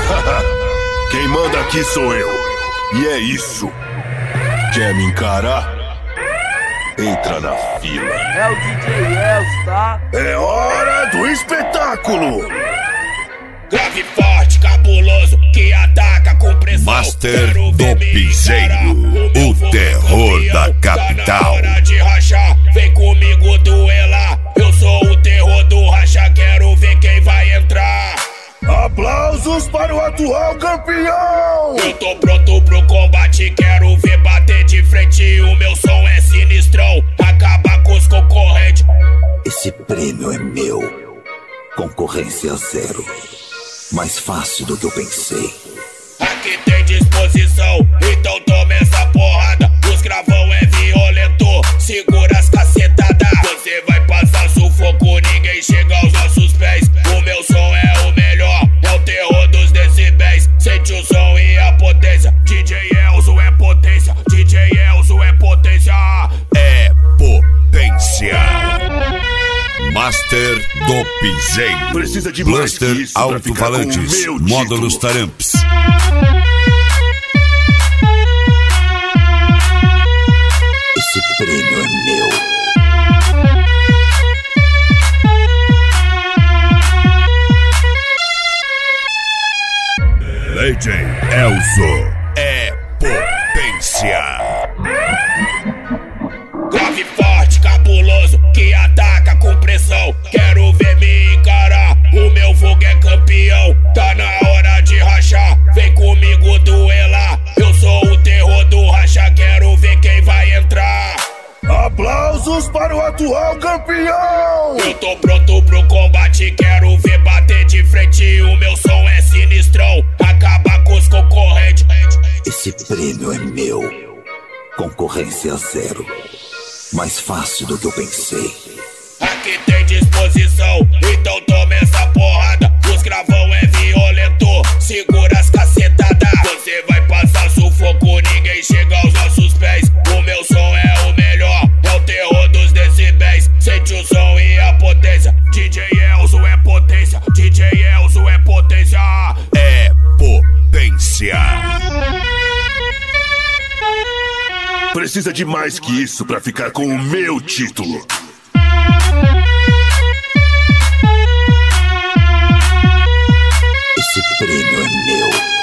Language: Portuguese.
Quem manda aqui sou eu. E é isso. Quer me encarar? Entra na fila. É o DJ Elcio, tá? É hora do espetáculo. Grave forte, cabuloso, que ataca com pressão. Master do Piseiro, o terror da capital. Tá na hora de rachar, vem comigo duelar. Eu sou o terror do racha, quero ver quem vai entrar. Aplausos para o atual campeão. Eu tô pronto pro combate, quero ver bater de frente. O meu som é sinistrão, acaba com os concorrentes. Esse prêmio é meu, concorrência zero. Mais fácil do que eu pensei. Aqui tem disposição, então toma essa porrada. Os gravão é violento, segura as cacetadas. Você vai passar sufoco, ninguém chega aos nossos pés. O meu som é o melhor, é o terror dos decibéis. Sente o som e a potência, DJ Elcio é potência. DJ Elcio é potência. É potência. Master do Piseiro. Precisa de mais que Blaster isso pra ficar com o alto-falantes, meu módulos título. taramps. Esse prêmio é meu. DJ Elcio é potência. Grave forte, cabuloso, que ataca com pressão. Quero ver me encarar, o meu fogo é campeão. Tá na hora de rachar, vem comigo duelar. Eu sou o terror do racha, quero ver quem vai entrar. Aplausos para o atual campeão. Eu tô pronto pro combate, quero ver bater de frente. O meu som é sinistrão, acaba com os concorrentes. Esse prêmio é meu, concorrência zero. Mais fácil do que eu pensei. Aqui tem disposição, então toma essa porrada. Os gravão é violento, segura as cacetadas. Você vai passar sufoco, ninguém chega aos nossos pés. O meu som é o melhor, é o terror dos decibéis. Sente o som e a potência, DJ Elcio é potência. DJ Elcio é potência. É potência. Precisa de mais que isso pra ficar com o meu título. Esse prêmio é meu.